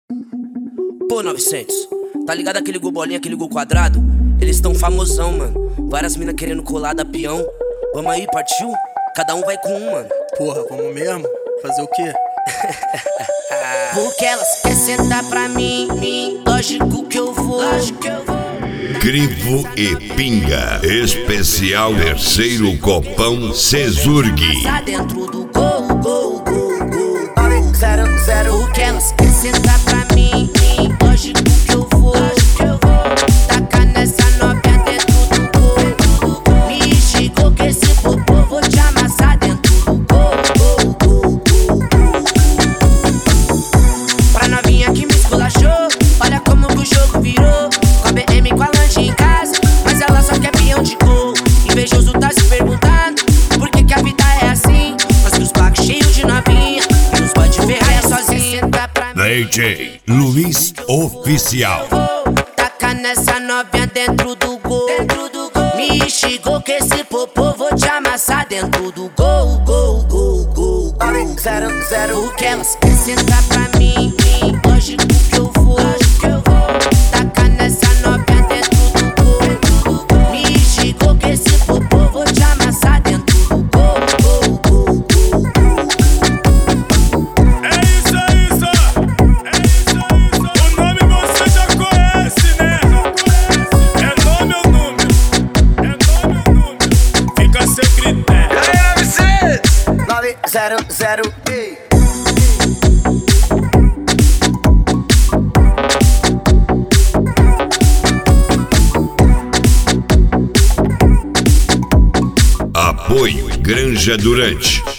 Pô, 900, tá ligado aquele gol bolinha, aquele gol quadrado? Eles tão famosão, mano. Várias minas querendo colar da peão. Vamos aí, partiu? Cada um vai com um, mano. Porra, vamos mesmo? Fazer o quê? Porque elas querem sentar pra mim, lógico que eu vou. Crivo e Pinga, especial terceiro copão Cesurg. Tá dentro do gol. 0-0. Porque elas querem sentar pra mim, lógico que eu vou. Taca nessa novinha dentro do gol. Me chegou que esse popô vou te amassar dentro do gol. Pra novinha que me esculachou, olha como que o jogo virou. Com a BM, com a lanche em casa, mas ela só quer peão de gol. Invejoso tá se perguntando por que a vida é assim. Mas que os blacos cheios de novinha e os boy de ferraia sozinho. DJ Luiz Oficial. Taca nessa novinha dentro do gol. Me chegou que esse popô vou te amassar dentro do gol. 0-0. Porque elas querem sentar pra mim, lógico que eu vou. Taca nessa novinha dentro do gol. Me chegou que esse popô vou te amassar dentro do gol. É isso. O nome você já conhece, né? É nome ou número? Fica sem critério. E aí, Vicente? 900. Apoio Granja Durante.